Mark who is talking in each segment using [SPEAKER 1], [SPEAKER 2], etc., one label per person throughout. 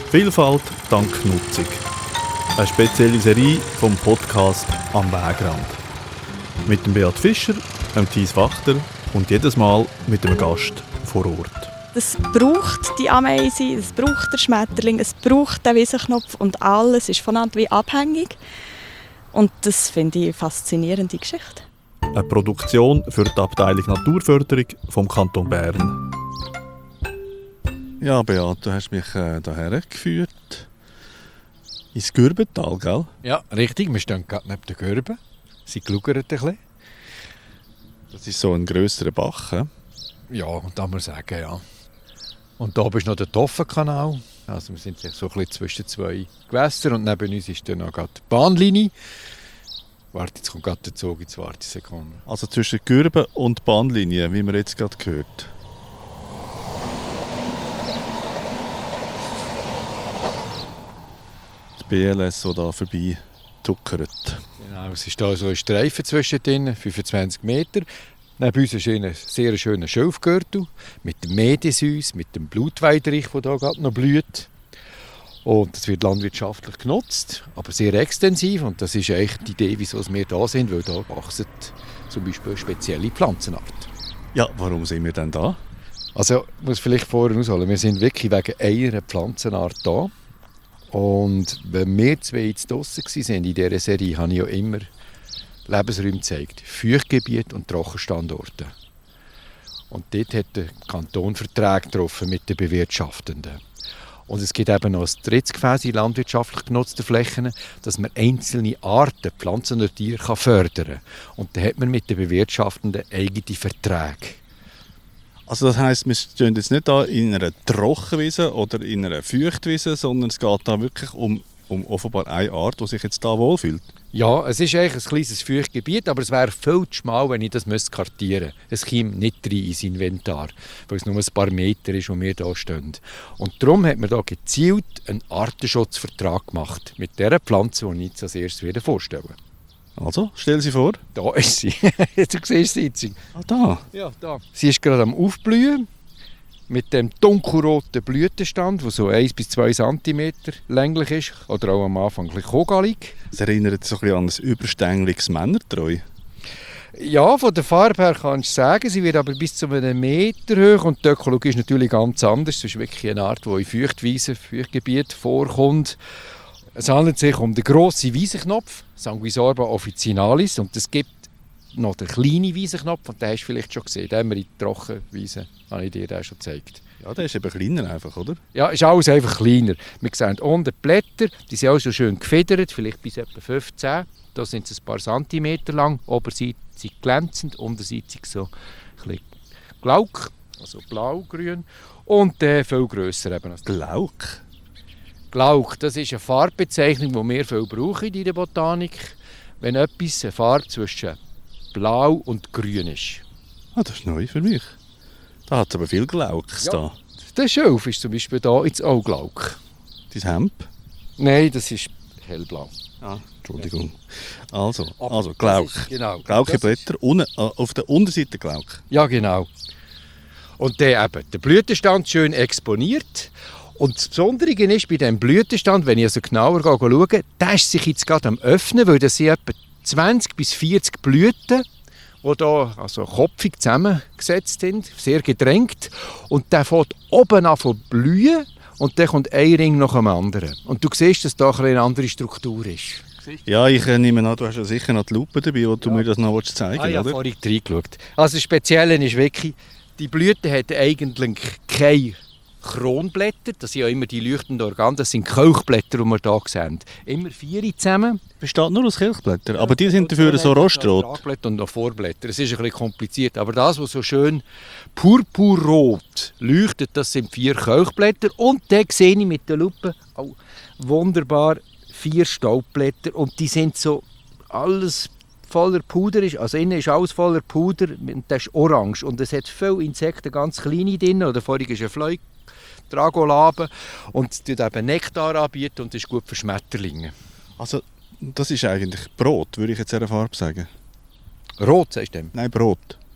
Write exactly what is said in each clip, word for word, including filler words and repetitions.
[SPEAKER 1] Vielfalt dank Nutzung. Eine spezielle Serie vom Podcast «Am Wegrand». Mit dem Beat Fischer, dem Thies Wachter und jedes Mal mit einem Gast vor Ort.
[SPEAKER 2] Es braucht die Ameise, es braucht den Schmetterling, es braucht den Wiesenknopf und alles ist voneinander wie abhängig. Und das finde ich eine faszinierende Geschichte.
[SPEAKER 1] Eine Produktion für die Abteilung Naturförderung vom Kanton Bern. Ja, Beat, du hast mich äh, hierher geführt. Ins Gürbental, gell?
[SPEAKER 3] Ja, richtig. Wir stehen gerade neben den Gürben. Sie schauen ein bisschen.
[SPEAKER 1] Das ist so ein grösserer Bach, he?
[SPEAKER 3] Ja, das muss man sagen, ja. Und da ist noch der Toffenkanal. Also wir sind so ein bisschen zwischen zwei Gewässern und neben uns ist dann noch gerade die Bahnlinie. Warte, jetzt kommt gerade der Zug, jetzt warte eine Sekunde.
[SPEAKER 1] Also zwischen Gürben und Bahnlinie, wie man jetzt gerade gehört. Die B L S, die hier vorbei tuckert.
[SPEAKER 3] Genau, es ist da so ein Streifen zwischendrin, fünfundzwanzig Meter. Neben uns ist ein sehr schöner Schilfgürtel mit dem Medisüß, mit dem Blutweidrich, der hier gerade noch blüht. Und das wird landwirtschaftlich genutzt, aber sehr extensiv. Und das ist eigentlich die Idee, wieso wir da sind, weil da wachsen zum Beispiel eine spezielle Pflanzenart. Ja, warum sind wir denn da? Also, ich muss vielleicht vorher ausholen, wir sind wirklich wegen einer Pflanzenart da. Und wenn wir zwei jetzt draussen waren in dieser Serie, habe ich ja immer Lebensräume gezeigt. Feuchtgebiete und Trockenstandorte. Und dort hat der Kanton Verträge getroffen mit den Bewirtschaftenden. Und es gibt eben noch ein drittes Gefäß in landwirtschaftlich genutzten Flächen, dass man einzelne Arten, Pflanzen und Tiere fördern kann. Und da hat man mit den Bewirtschaftenden eigene Verträge.
[SPEAKER 1] Also das heisst, wir stehen jetzt nicht da in einer Trockenwiese oder in einer Feuchtwiese, sondern es geht da wirklich um, um offenbar eine Art, die sich jetzt da wohlfühlt.
[SPEAKER 3] Ja, es ist eigentlich ein kleines Feuchtgebiet, aber es wäre viel zu schmal, wenn ich das kartieren müsste. Es käme nicht rein ins Inventar, weil es nur ein paar Meter ist, wo wir hier stehen. Und darum hat man da gezielt einen Artenschutzvertrag gemacht mit der Pflanze, die ich jetzt als erstes wieder vorstellen.
[SPEAKER 1] Also, stell sie vor.
[SPEAKER 3] Da ist sie. Du siehst sie jetzt.
[SPEAKER 1] Ah, da?
[SPEAKER 3] Ja, da. Sie ist gerade am Aufblühen. Mit dem dunkelroten Blütenstand, der so eins bis zwei Zentimeter länglich ist. Oder auch am Anfang ein bisschen kogalig.
[SPEAKER 1] Es erinnert so ein bisschen an ein überstängliges Männertreu.
[SPEAKER 3] Ja, von der Farbe her kannst du sagen, sie wird aber bis zu einem Meter hoch. Und die Ökologie ist natürlich ganz anders. Es ist wirklich eine Art, die in Feuchtwiesen, Feuchtgebieten vorkommt. Es handelt sich um den grossen Wiesenknopf, Sanguisorba officinalis. Und es gibt noch den kleinen Wiesenknopf, und den hast du vielleicht schon gesehen. Den haben wir in der Trockenwiese, habe ich dir den schon gezeigt.
[SPEAKER 1] Ja, der ist eben kleiner einfach, oder?
[SPEAKER 3] Ja, ist alles einfach kleiner. Wir sehen unten die Blätter, die sind auch so schön gefedert, vielleicht bis etwa fünfzehn. Da sind sie ein paar Zentimeter lang. Oberseite sind glänzend, unterseite so ein bisschen Glauk, also blau-grün. Und äh, viel grösser eben als
[SPEAKER 1] Glauk?
[SPEAKER 3] Glauk, das ist eine Farbbezeichnung, die wir viel brauchen in der Botanik. Wenn etwas eine Farbe zwischen Blau und Grün ist.
[SPEAKER 1] Ah, das ist neu für mich. Da hat es aber viel Glauks
[SPEAKER 3] ja.
[SPEAKER 1] da.
[SPEAKER 3] Der Schilf ist zum Beispiel da jetzt auch Glauk.
[SPEAKER 1] Dein Hemd?
[SPEAKER 3] Nein, das ist hellblau.
[SPEAKER 1] Ah, Entschuldigung. Also,
[SPEAKER 3] Aber
[SPEAKER 1] also Glauk.
[SPEAKER 3] Ist, genau.
[SPEAKER 1] Glauke Blätter, un, äh, auf der Unterseite Glauk.
[SPEAKER 3] Ja, genau. Und der, eben, der Blütenstand schön exponiert. Und das Besondere ist bei diesem Blütenstand, wenn ich also genauer schaue, der ist sich jetzt gerade am Öffnen, weil das sind etwa zwanzig bis vierzig Blüten, die hier also kopfig zusammengesetzt sind, sehr gedrängt. Und der fängt oben an zu blühen und dann kommt ein Ring nach dem anderen. Und du siehst, dass da eine andere Struktur ist.
[SPEAKER 1] Ja, ich äh, nehme an, du hast ja sicher noch die Lupe dabei, wo du
[SPEAKER 3] ja.
[SPEAKER 1] mir das noch zeigen willst,
[SPEAKER 3] ah, ja,
[SPEAKER 1] oder?
[SPEAKER 3] vorhin reingeschaut. Also das Spezielle ist wirklich, die Blüte hat eigentlich keine Kronblätter, das sind ja immer die leuchtenden Organe, das sind Kelchblätter, die wir hier sehen. Immer vier zusammen.
[SPEAKER 1] Besteht nur aus Kelchblättern, aber die sind dafür so rostrot.
[SPEAKER 3] Tragblätter und noch Vorblätter. Es ist ein bisschen kompliziert, aber das, was so schön purpurrot leuchtet, das sind vier Kelchblätter. Und dann sehe ich mit der Lupe auch wunderbar vier Staubblätter und die sind so alles voller Puder, also innen ist alles voller Puder und das ist orange und es hat viele Insekten, ganz kleine drin, oder vorhin ist ein Fleu Tragolaben und die eben Nektar anbieten und das ist gut für Schmetterlinge.
[SPEAKER 1] Also das ist eigentlich Brot, würde ich jetzt in der Farbe sagen.
[SPEAKER 3] Rot, sagst du dem?
[SPEAKER 1] Nein, Brot.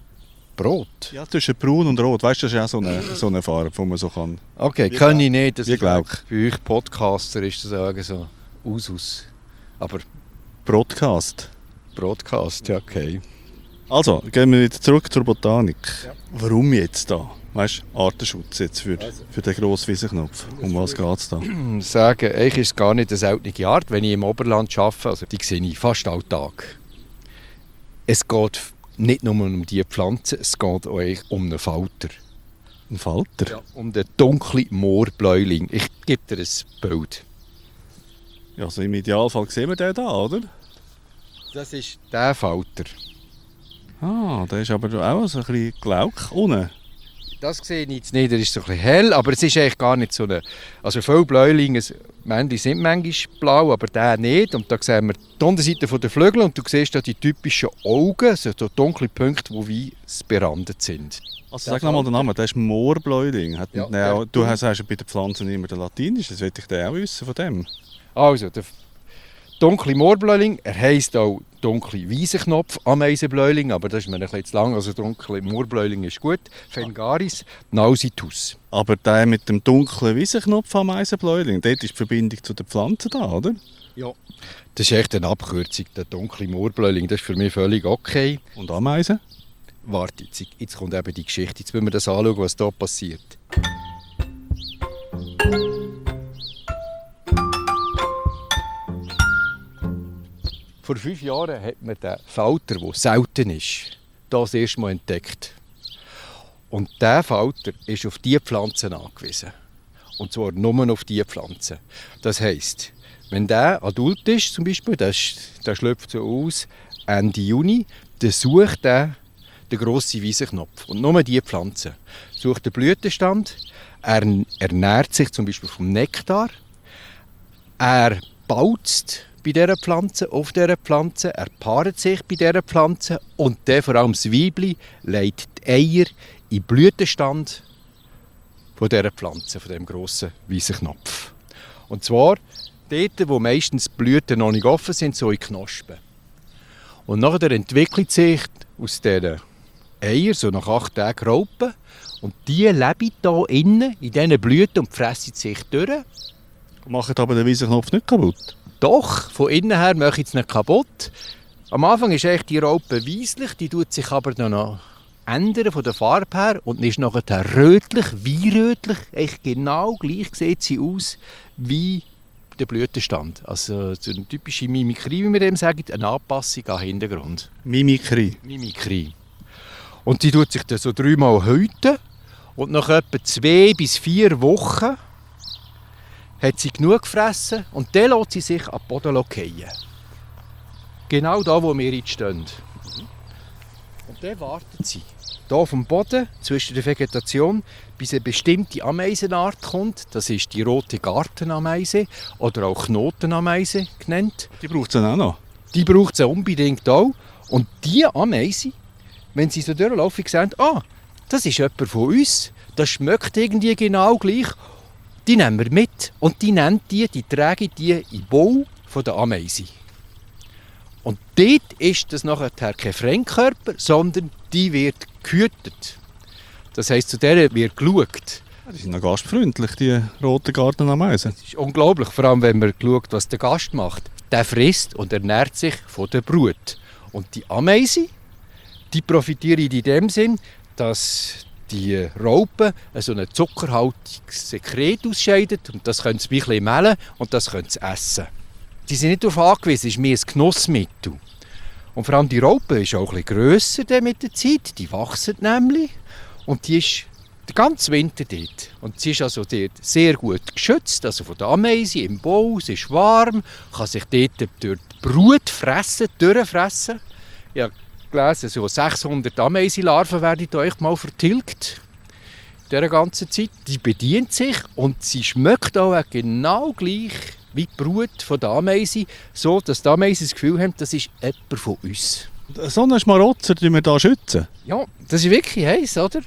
[SPEAKER 3] Brot?
[SPEAKER 1] Ja, zwischen braun und rot. Weißt du, das ist auch so eine, so eine Farbe, die man so kann.
[SPEAKER 3] Okay,
[SPEAKER 1] Wie
[SPEAKER 3] kann ich nicht. Das
[SPEAKER 1] Wie
[SPEAKER 3] ist
[SPEAKER 1] Glauch.
[SPEAKER 3] Bei euch Podcaster ist das auch so Usus. Aber
[SPEAKER 1] Broadcast.
[SPEAKER 3] Broadcast, ja, okay.
[SPEAKER 1] Also, gehen wir wieder zurück zur Botanik.
[SPEAKER 3] Ja.
[SPEAKER 1] Warum jetzt da? Weißt du, Artenschutz jetzt für,
[SPEAKER 3] Also.
[SPEAKER 1] für den grossen Wiesenknopf. Um was geht es da?
[SPEAKER 3] Sagen, eigentlich ist es gar nicht eine seltene Art, wenn ich im Oberland arbeite, also die sehe ich fast alltag. Es geht nicht nur um diese Pflanze, es geht auch um einen Falter.
[SPEAKER 1] Ein Falter?
[SPEAKER 3] Ja, um den dunklen Moorbläuling. Ich gebe dir ein Bild.
[SPEAKER 1] Ja, also im Idealfall sehen wir den da, oder?
[SPEAKER 3] Das ist der Falter.
[SPEAKER 1] Ah, der ist aber auch so ein bisschen Glauch unten.
[SPEAKER 3] Das sehe ich jetzt nicht, der ist so ein bisschen hell, aber es ist eigentlich gar nicht so eine... Also viele Bläulinge, Männchen sind manchmal blau, aber der nicht. Und da sehen wir die Unterseite der Flügel und du siehst da die typischen Augen, so dunkle Punkte, die wie berandet sind.
[SPEAKER 1] Also sag nochmal den Namen, der ist Moorbläuling. Hat
[SPEAKER 3] Ja,
[SPEAKER 1] der auch,
[SPEAKER 3] der-
[SPEAKER 1] du hast ja bei den Pflanzen immer den Latinisch, das will ich den auch wissen von dem.
[SPEAKER 3] Also, der dunkle Moorbläuling, er heisst auch dunkle Wiesenknopf, Ameisenbläuling, aber das ist mir ein bisschen zu lang, also dunkle Moorbläuling ist gut. Fengaris nausitus.
[SPEAKER 1] Aber der mit dem dunklen Wiesenknopf am Eisenbläuling, dort ist die Verbindung zu den Pflanzen da, oder?
[SPEAKER 3] Ja. Das ist echt eine Abkürzung, der dunkle Moorbläuling, das ist für mich völlig okay.
[SPEAKER 1] Und Ameisen?
[SPEAKER 3] Warte, jetzt, jetzt kommt eben die Geschichte, jetzt müssen wir das anschauen, was hier passiert. Vor fünf Jahren hat man den Falter, der selten ist, das erste Mal entdeckt. Und dieser Falter ist auf diese Pflanzen angewiesen. Und zwar nur auf diese Pflanzen. Das heisst, wenn der adult ist, zum Beispiel, der, der schlüpft so aus Ende Juni, dann sucht er den grossen Wiesenknopf. Und nur diese Pflanzen. Sucht den Blütenstand, er ernährt sich zum Beispiel vom Nektar, er baut bei dieser Pflanze, auf dieser Pflanze, er paart sich bei dieser Pflanze und dann vor allem das Weibli legt die Eier in den Blütenstand von dieser Pflanze, von diesem grossen Wiesenknopf. Und zwar dort, wo meistens die Blüten noch nicht offen sind, so in Knospen. Und nachher entwickelt sich aus diesen Eiern, so nach acht Tagen Raupen, und die leben hier innen, in diesen Blüten und fressen sich durch.
[SPEAKER 1] Macht aber den Wiesenknopf nicht kaputt.
[SPEAKER 3] Doch, von innen her mache ich es nicht kaputt. Am Anfang ist echt die Raupe weisslich, die tut sich aber dann noch ändern von der Farbe her und ist nachher rötlich, wie rötlich. Echt genau gleich sieht sie aus wie der Blütenstand. Also so eine typische Mimikrie, wie wir dem sagen, eine Anpassung an den Hintergrund.
[SPEAKER 1] Mimikrie.
[SPEAKER 3] Mimikrie. Und die tut sich dann so dreimal häuten und nach etwa zwei bis vier Wochen hat sie genug gefressen und dann lässt sie sich an den Boden fallen. Genau da, wo wir jetzt stehen. Und dann wartet sie. Hier auf dem Boden, zwischen der Vegetation, bis eine bestimmte Ameisenart kommt. Das ist die rote Gartenameise oder auch Knotenameise genannt.
[SPEAKER 1] Die braucht es dann auch noch.
[SPEAKER 3] Die braucht sie unbedingt auch. Und diese Ameise, wenn sie so durchlaufen, sehen, ah, das ist jemand von uns, das schmeckt irgendwie genau gleich. Die nehmen wir mit und die nehmen die, die tragen die in den Bau von der Ameise. Und dort ist das nachher kein Fremdkörper, sondern die wird gehütet. Das heisst, zu der wird geschaut.
[SPEAKER 1] Die sind noch gastfreundlich, die roten Gartenameisen.
[SPEAKER 3] Das ist unglaublich, vor allem wenn man schaut, was der Gast macht. Der frisst und ernährt sich von der Brut. Und die Ameise, die profitieren in dem Sinn, dass die Raupen so ein zuckerhaltiges Sekret ausscheiden und das können sie ein bisschen mehlen und das können sie essen. Die sind nicht darauf angewiesen, es ist mehr ein Genussmittel. Und vor allem die Raupe ist auch ein bisschen grösser mit der Zeit, die wachsen nämlich und die ist den ganzen Winter dort. Und sie ist also dort sehr gut geschützt, also von der Ameise im Bau, sie ist warm, kann sich dort durch die Brut fressen, durchfressen. Ich habe gelesen, so sechshundert Ameisenlarven werden da echt mal vertilgt in dieser ganzen Zeit. Die bedient sich und sie schmeckt auch genau gleich wie die Brut von der Ameise, so dass die Ameisen das Gefühl haben, das ist jemand von uns.
[SPEAKER 1] So einen Schmarotzer schützen wir hier schützen.
[SPEAKER 3] Ja, das ist wirklich heiß, oder?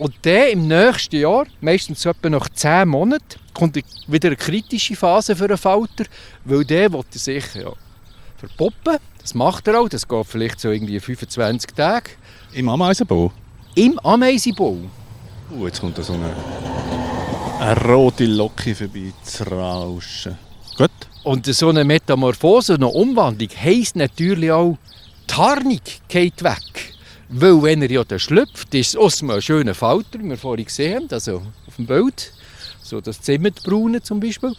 [SPEAKER 3] Und dann im nächsten Jahr, meistens etwa nach zehn Monaten, kommt wieder eine kritische Phase für einen Falter, weil der will sich ja verpuppen. Das macht er auch, das geht vielleicht so irgendwie fünfundzwanzig Tage.
[SPEAKER 1] Im Ameisenbau?
[SPEAKER 3] Im Ameisenbau.
[SPEAKER 1] Uh, jetzt kommt da so eine, eine rote Locke vorbei zu rauschen. Gut.
[SPEAKER 3] Und so eine Metamorphose, eine Umwandlung, heisst natürlich auch, die Tarnung geht weg. Weil wenn er ja dann schlüpft, ist es erstmal ein schöner Falter, wie wir vorhin gesehen haben, also auf dem Bild, so das Zimmerbraune zum Beispiel.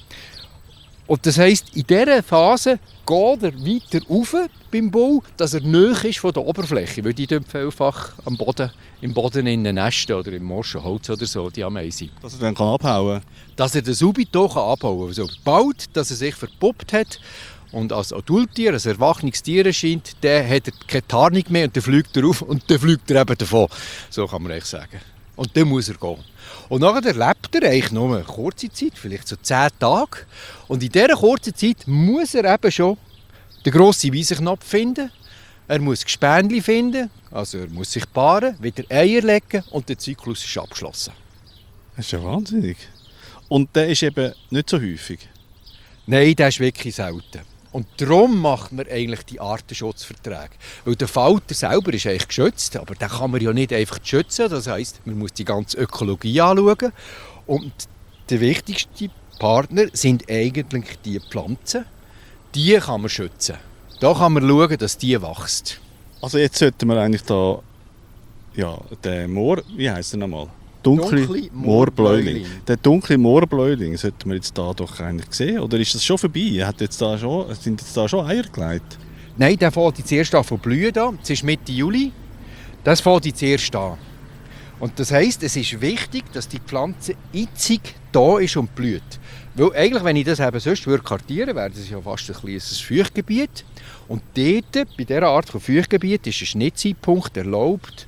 [SPEAKER 3] Und das heisst, in dieser Phase geht er weiter rauf beim Bau, dass er nahe ist von der Oberfläche, weil die dort vielfach am Boden, im Boden in den Nesten oder im morschen Holz oder so, die Ameisen.
[SPEAKER 1] Dass er dann abhauen kann?
[SPEAKER 3] Dass er den subito abhauen kann. Also bald, dass er sich verpuppt hat und als Adulttier, als erwachsenes Tier erscheint, dann hat er keine Tarnung mehr und dann fliegt er auf und dann fliegt er eben davon. So kann man eigentlich sagen. Und dann muss er gehen. Und nachher lebt er eigentlich nur eine kurze Zeit, vielleicht so zehn Tage. Und in dieser kurzen Zeit muss er eben schon den grossen Weisenknopf finden. Er muss Gespänli finden, also er muss sich paaren, wieder Eier legen und der Zyklus ist abgeschlossen.
[SPEAKER 1] Das ist ja wahnsinnig. Und der ist eben nicht so häufig?
[SPEAKER 3] Nein, der ist wirklich selten. Und darum macht man eigentlich die Artenschutzverträge. Weil der Falter selber ist eigentlich geschützt, aber den kann man ja nicht einfach schützen. Das heisst, man muss die ganze Ökologie anschauen. Und der wichtigste Partner sind eigentlich die Pflanzen. Die kann man schützen. Da kann man schauen, dass die wächst.
[SPEAKER 1] Also jetzt sollten wir eigentlich da, ja, den Moor, wie heisst er nochmal? Dunkle,
[SPEAKER 3] Dunkle
[SPEAKER 1] Moorbläuling.
[SPEAKER 3] Moorbläuling.
[SPEAKER 1] Den dunklen Moorbläuling sollten wir jetzt da doch eigentlich sehen. Oder ist das schon vorbei? Hat jetzt da schon, sind jetzt da schon Eier gelegt?
[SPEAKER 3] Nein, der fängt jetzt erst an zu blühen. Es ist Mitte Juli. Das fängt jetzt erst an. Und das heisst, es ist wichtig, dass die Pflanze itzig da ist und blüht. Weil eigentlich, wenn ich das eben sonst würde kartieren, wäre das ja fast ein kleines Feuchtgebiet. Und dort, bei dieser Art von Feuchtgebiet, ist ein Schnittzeitpunkt erlaubt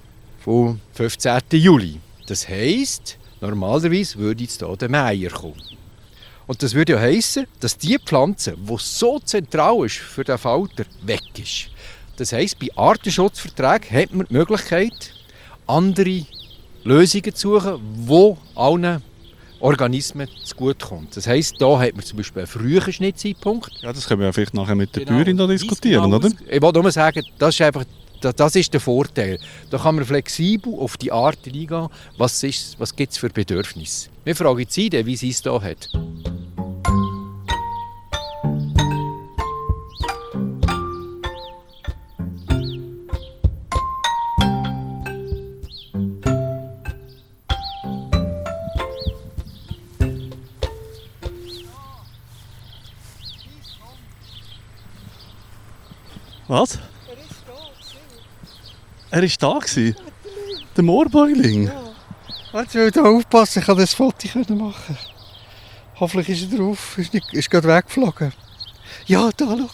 [SPEAKER 3] vom fünfzehnten Juli. Das heisst, normalerweise würde jetzt hier der Meier kommen. Und das würde ja heissen, dass die Pflanze, die so zentral ist für den Falter, weg ist. Das heisst, bei Artenschutzverträgen hat man die Möglichkeit, andere Lösungen zu suchen, die allen Organismen zugutekommen. Das heisst, da hat man zum Beispiel einen frühen Schnittzeitpunkt.
[SPEAKER 1] Ja, das können wir ja vielleicht nachher mit der
[SPEAKER 3] Genau.
[SPEAKER 1] Bäuerin da diskutieren, oder?
[SPEAKER 3] Ich wollte nur sagen, das ist einfach das ist der Vorteil. Da kann man flexibel auf die Art eingehen, was, was gibt es für Bedürfnisse. Wir fragen Sie, wie sie es hier hat.
[SPEAKER 1] Was? Er war da. Gewesen. Der Moorbläuling.
[SPEAKER 3] Ja. Jetzt will ich aufpassen, ich kann das Foto machen. Hoffentlich ist er drauf, ist, nicht, ist gerade weggeflogen. Ja, da, schau.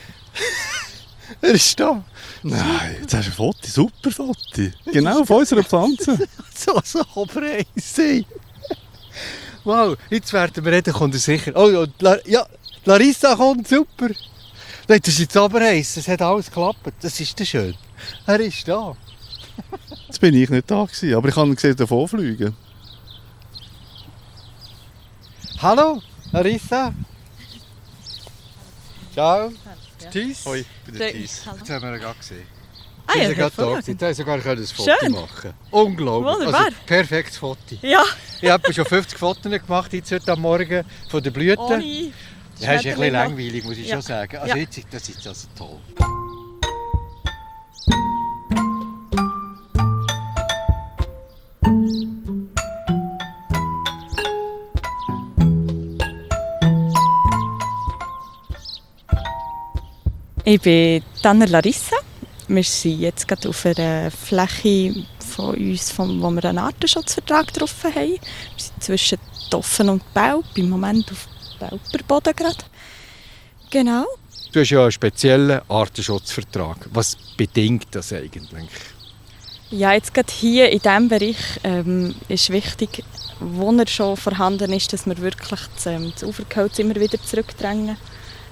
[SPEAKER 3] Er ist da.
[SPEAKER 1] Nein, jetzt hast du ein Foto, super Foto. Genau auf unserer Pflanze.
[SPEAKER 3] So, so aber easy. Wow, jetzt werden wir reden, kommt er sicher. Oh ja, La, ja, Larissa kommt, super. Nein, das ist jetzt aber heiß, es hat alles geklappt. Das ist ja schön. Er ist da.
[SPEAKER 1] Jetzt bin ich nicht da gewesen, aber ich habe ihn gesehen davon fliegen.
[SPEAKER 3] Hallo, Larissa. Ciao. Tschüss.
[SPEAKER 1] Hoi, ich bin der Thies.
[SPEAKER 3] Jetzt haben wir ihn gerade gesehen.
[SPEAKER 2] Ah,
[SPEAKER 3] Wir
[SPEAKER 2] ja,
[SPEAKER 3] sind gerade da
[SPEAKER 2] hervorragend.
[SPEAKER 3] gewesen. Da haben sogar ein Foto
[SPEAKER 2] Schön.
[SPEAKER 3] machen. Unglaublich.
[SPEAKER 2] Wunderbar.
[SPEAKER 3] Also, perfektes Foto.
[SPEAKER 2] Ja,
[SPEAKER 3] Ich habe schon fünfzig Fotos gemacht jetzt heute am Morgen von den Blüten.
[SPEAKER 2] ohne
[SPEAKER 3] Das ist ein bisschen
[SPEAKER 2] Schmetterling noch.
[SPEAKER 3] langweilig, muss ich
[SPEAKER 2] Ja.
[SPEAKER 3] schon sagen. Also
[SPEAKER 2] Ja.
[SPEAKER 3] jetzt, das ist also toll.
[SPEAKER 2] Ich bin Tanner Larissa. Wir sind jetzt gerade auf einer Fläche von uns, von, wo wir einen Artenschutzvertrag getroffen haben. Wir sind zwischen Toffen und Belp, im Moment auf Belperboden gerade. Genau.
[SPEAKER 3] Du hast ja einen speziellen Artenschutzvertrag. Was bedingt das eigentlich?
[SPEAKER 2] Ja, jetzt gerade hier in diesem Bereich ähm, ist wichtig, wo er schon vorhanden ist, dass wir wirklich das, ähm, das Ufergehölz immer wieder zurückdrängen.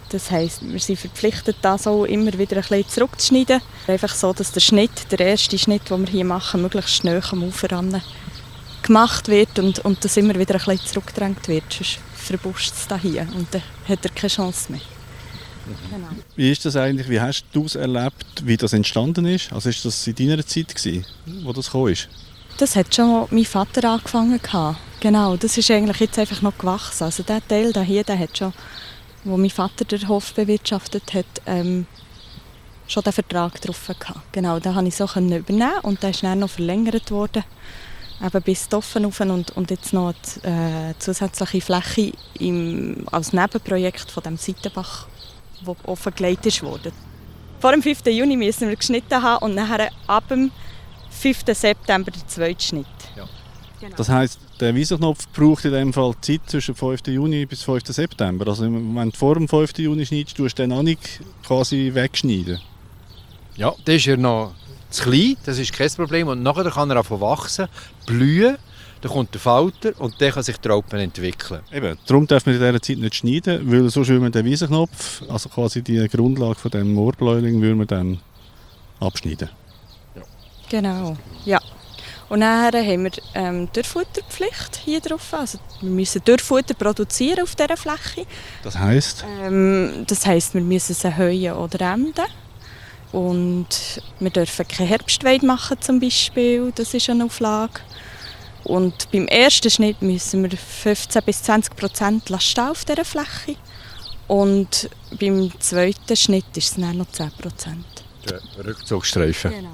[SPEAKER 2] Das heisst, wir sind verpflichtet, das auch immer wieder ein bisschen zurückzuschneiden. Einfach so, dass der Schnitt, der erste Schnitt, den wir hier machen, möglichst nahe am Ufer ran gemacht wird und, und dass immer wieder ein bisschen zurückgedrängt wird. Sonst verbuscht es da hier und dann hat er keine Chance mehr. Genau.
[SPEAKER 1] Wie ist das eigentlich? Wie hast du es erlebt, wie das entstanden ist? Also ist das in deiner Zeit gewesen, wo das gekommen ist?
[SPEAKER 2] Das hat schon mein Vater angefangen. Genau, das ist eigentlich jetzt einfach noch gewachsen. Also der Teil da hier, der hat schon, wo mein Vater den Hof bewirtschaftet hat, ähm, schon den Vertrag drauf gehabt. Genau, den konnte ich so übernehmen und der ist dann noch verlängert worden. Eben bis Toffen rauf und, und jetzt noch die äh, zusätzliche Fläche im, als Nebenprojekt von dem Seitenbach, wo offengelegt wurde. Vor dem fünften Juni müssen wir geschnitten haben und nachher ab dem fünften September der zweite Schnitt.
[SPEAKER 1] Ja.
[SPEAKER 2] Genau.
[SPEAKER 1] Das heisst, der Wiesenknopf braucht in dem Fall Zeit zwischen fünften Juni bis fünften September. Also wenn du vor dem fünften Juni schneidest, tust du den auch nicht quasi wegschneiden.
[SPEAKER 3] Ja, das ist ja noch zu klein, das ist kein Problem. Und nachher kann er anfangen wachsen, blühen, dann kommt der Falter und dann kann sich der Raupen entwickeln.
[SPEAKER 1] Eben, darum darf man in dieser Zeit nicht schneiden, weil sonst würde man den Wiesenknopf, also quasi die Grundlage von dem Moorbläuling, würde man dann abschneiden.
[SPEAKER 2] Ja. Genau, ja. Und dann haben wir ähm, Dürrfutterpflicht hier drauf. Also wir müssen Dürrfutter produzieren auf dieser Fläche.
[SPEAKER 1] Das heisst?
[SPEAKER 2] Ähm, das heisst, wir müssen sie heuen oder ernten. Und wir dürfen keine Herbstweide machen zum Beispiel, das ist eine Auflage. Und beim ersten Schnitt müssen wir fünfzehn bis zwanzig Prozent stehen auf dieser Fläche. Und beim zweiten Schnitt ist es dann noch zehn Prozent.
[SPEAKER 3] Der Rückzugsstreifen.
[SPEAKER 2] Genau.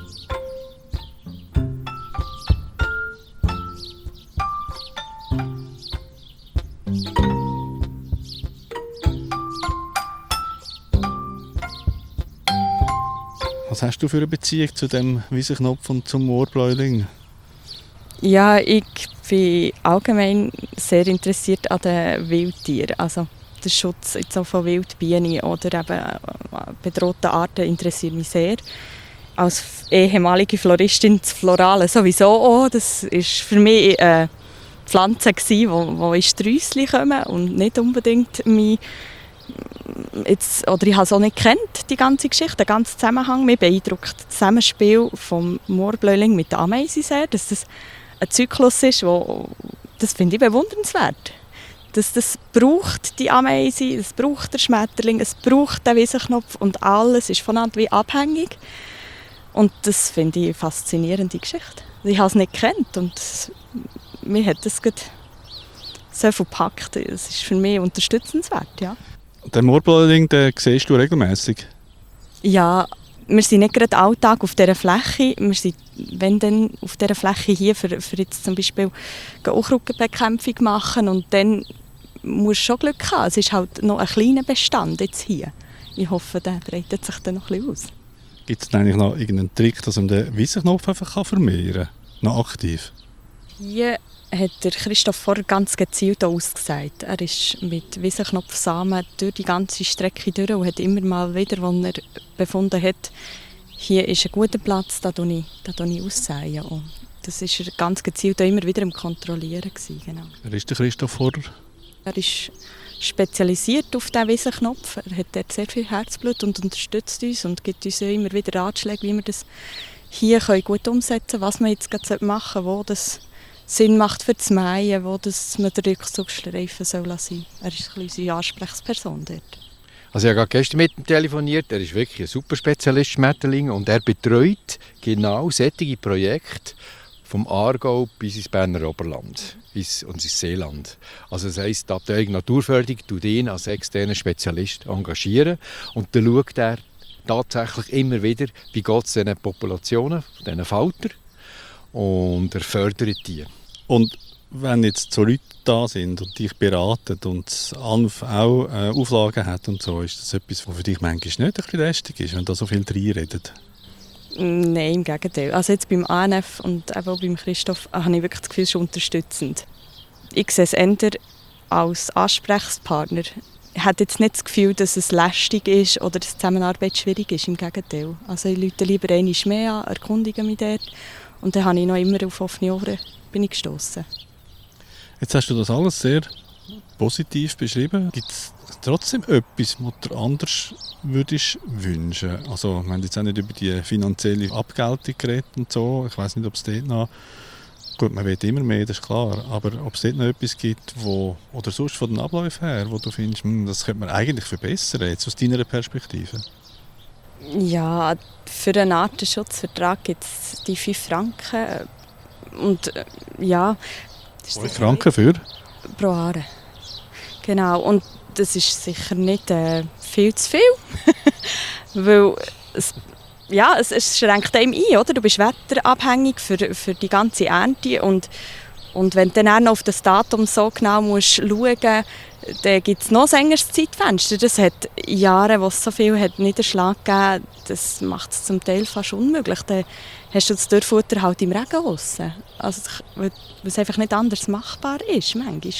[SPEAKER 1] Was hast du für eine Beziehung zu dem Wiesenknopf und zum Moorbläuling?
[SPEAKER 2] Ja, ich bin allgemein sehr interessiert an den Wildtieren. Also der Schutz jetzt auch von Wildbienen oder eben bedrohten Arten interessiert mich sehr. Als ehemalige Floristin das Florale sowieso auch. Das war für mich eine Pflanze, die wo, wo in Sträusschen kommen und nicht unbedingt mein Jetzt, oder ich habe es auch nicht gekannt, die ganze Geschichte, den ganzen Zusammenhang. Mich beeindruckt das Zusammenspiel vom Moorbläuling mit der Ameise sehr, dass das ein Zyklus ist, wo, das finde ich bewundernswert. Dass das braucht die Ameise, es braucht der Schmetterling, es braucht den Wiesenknopf und alles ist voneinander wie abhängig. Und das finde ich eine faszinierende Geschichte. Ich habe es nicht gekannt und mir hat das so viel gepackt. Das ist für mich unterstützenswert, ja.
[SPEAKER 1] Den Moorbläuling, den siehst du regelmässig?
[SPEAKER 2] Ja, wir sind nicht gerade Alltag auf dieser Fläche. Wir sind, wenn dann auf dieser Fläche hier für, für jetzt zum Beispiel Unkrautbekämpfung machen und dann musst du schon Glück haben. Es ist halt noch ein kleiner Bestand jetzt hier. Ich hoffe, der breitet sich dann noch ein bisschen aus.
[SPEAKER 1] Gibt es eigentlich noch irgendeinen Trick, dass man den Wiesenknopf einfach vermehren kann? Noch aktiv?
[SPEAKER 2] Hier hat der Christoph vorher ganz gezielt ausgesagt. Er ist mit Wiesenknopfsamen durch die ganze Strecke durch und hat immer mal wieder, als er befunden hat, hier ist ein guter Platz, da tue ich, da tue ich aussäen. Und das war er ganz gezielt immer wieder im Kontrollieren. Genau.
[SPEAKER 1] Wer ist der Christoph vorher?
[SPEAKER 2] Er ist spezialisiert auf diesen Wiesenknopf. Er hat dort sehr viel Herzblut und unterstützt uns und gibt uns immer wieder Ratschläge, wie wir das hier gut umsetzen können, was wir jetzt gerade machen sollen, wo das Sinn macht für das Mähen, wo das man den Rückzugsstreifen sein soll. Er ist ein unsere Ansprechperson dort.
[SPEAKER 3] Also ich habe gerade gestern mit ihm telefoniert, er ist wirklich ein super Spezialist Schmetterling und er betreut genau solche Projekte vom Aargau bis ins Berner Oberland bis und ins Seeland. Also das heisst, die Abteilung Naturförderung tut ihn als externen Spezialist engagieren und dann schaut er tatsächlich immer wieder, wie geht es diesen Populationen, diesen Falter, und er fördert die.
[SPEAKER 1] Und wenn jetzt so Leute da sind und dich beraten und A N F auch äh, Auflagen hat und so, ist das etwas, was für dich manchmal nicht ein bisschen lästig ist, wenn da so viel reinredet?
[SPEAKER 2] Nein, im Gegenteil. Also jetzt beim A N F und auch beim Christoph habe ich wirklich das Gefühl, es ist unterstützend. Ich sehe es eher als Ansprechpartner. Ich habe jetzt nicht das Gefühl, dass es lästig ist oder dass die Zusammenarbeit schwierig ist. Im Gegenteil. Also ich rufe lieber einmal mehr an, erkundige mich dort. Und dann habe ich noch immer auf offene Ohren bin ich gestossen.
[SPEAKER 1] Jetzt hast du das alles sehr positiv beschrieben. Gibt es trotzdem etwas, was du anders würdest wünschen? Also, wir haben jetzt auch nicht über die finanzielle Abgeltung geredet und so. Ich weiss nicht, ob es dort noch... Gut, man will immer mehr, das ist klar. Aber ob es dort noch etwas gibt, wo, oder sonst von den Abläufen her, wo du findest, hm, das könnte man eigentlich verbessern, jetzt aus deiner Perspektive?
[SPEAKER 2] Ja, für einen Artenschutzvertrag gibt es die fünf Franken. Und äh, ja...
[SPEAKER 1] fünf Franken für?
[SPEAKER 2] Pro Are. Genau, und das ist sicher nicht äh, viel zu viel. Weil es, ja, es, es schränkt einem ein, oder? Du bist wetterabhängig für, für die ganze Ernte. Und, und wenn du dann auch noch auf das Datum so genau musst schauen musst, dann gibt es noch ein engeres Zeitfenster. Das hat Jahre, wo es so viel hat Niederschlag gegeben, das macht es zum Teil fast unmöglich. Dann hast du das Dürrfutter halt im Regen draussen. Also, weil es einfach nicht anders machbar ist, manchmal.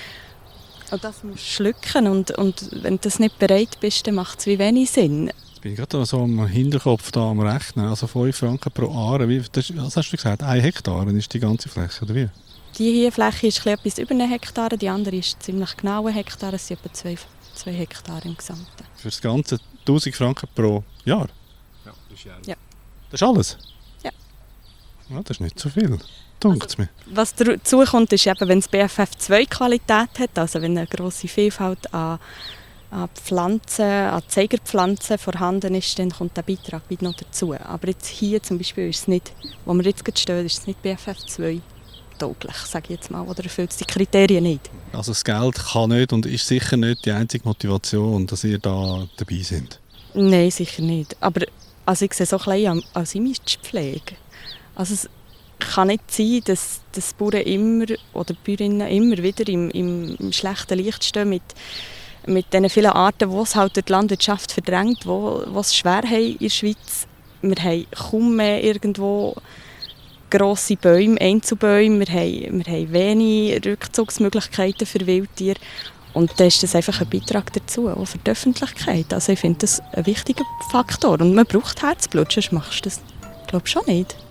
[SPEAKER 2] Und das musst du schlucken. Und, und wenn du das nicht bereit bist, dann macht es wie wenig Sinn.
[SPEAKER 1] Jetzt bin ich gerade so am Hinterkopf da am Rechnen. Also fünf Franken pro Are. Wie, das, was hast du gesagt? Ein Hektar ist die ganze Fläche, oder wie?
[SPEAKER 2] Die hier Fläche ist etwas über einen Hektar, die andere ist ziemlich genau ein Hektar. Es sind etwa zwei, zwei Hektar im Gesamten.
[SPEAKER 1] Für das Ganze tausend Franken pro Jahr?
[SPEAKER 3] Ja, das ist
[SPEAKER 2] ja.
[SPEAKER 1] Das ist alles?
[SPEAKER 2] Ja.
[SPEAKER 1] Ja, das ist nicht so viel, dunkt es mir.
[SPEAKER 2] Was dazu kommt, ist eben, wenn es B F F zwei Qualität hat, also wenn eine grosse Vielfalt an, an Pflanzen, an Zeigerpflanzen vorhanden ist, dann kommt der Beitrag wieder noch dazu. Aber jetzt hier zum Beispiel ist es nicht, wo wir jetzt gerade stehen, ist es nicht B F F zwei tauglich, sage ich jetzt mal, oder erfüllt es die Kriterien nicht.
[SPEAKER 1] Also das Geld kann nicht und ist sicher nicht die einzige Motivation, dass ihr da dabei seid?
[SPEAKER 2] Nein, sicher nicht. Aber also ich sehe so ein bisschen als Imagepflege. Also es kann nicht sein, dass, dass Bauern immer oder Bäuerinnen immer wieder im, im, im schlechten Licht stehen mit, mit den vielen Arten, die es halt durch die Landwirtschaft verdrängt, wo, wo es schwer haben in der Schweiz. Wir haben kaum mehr irgendwo grosse Bäume, Einzelbäume, wir haben, wir haben wenig Rückzugsmöglichkeiten für Wildtiere. Und da ist das einfach ein Beitrag dazu, auch für die Öffentlichkeit. Also ich finde das ein wichtiger Faktor. Und man braucht Herzblut, sonst machst du das, glaube ich, schon nicht.